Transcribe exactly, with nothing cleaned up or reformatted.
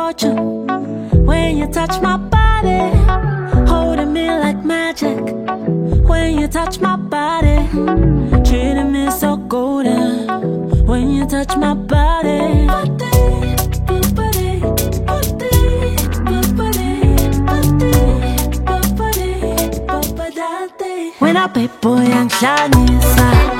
fortune when you touch my body, holding me like magic. When you touch my body, treating me so golden. When you touch my body, when I pay boy ang siya sa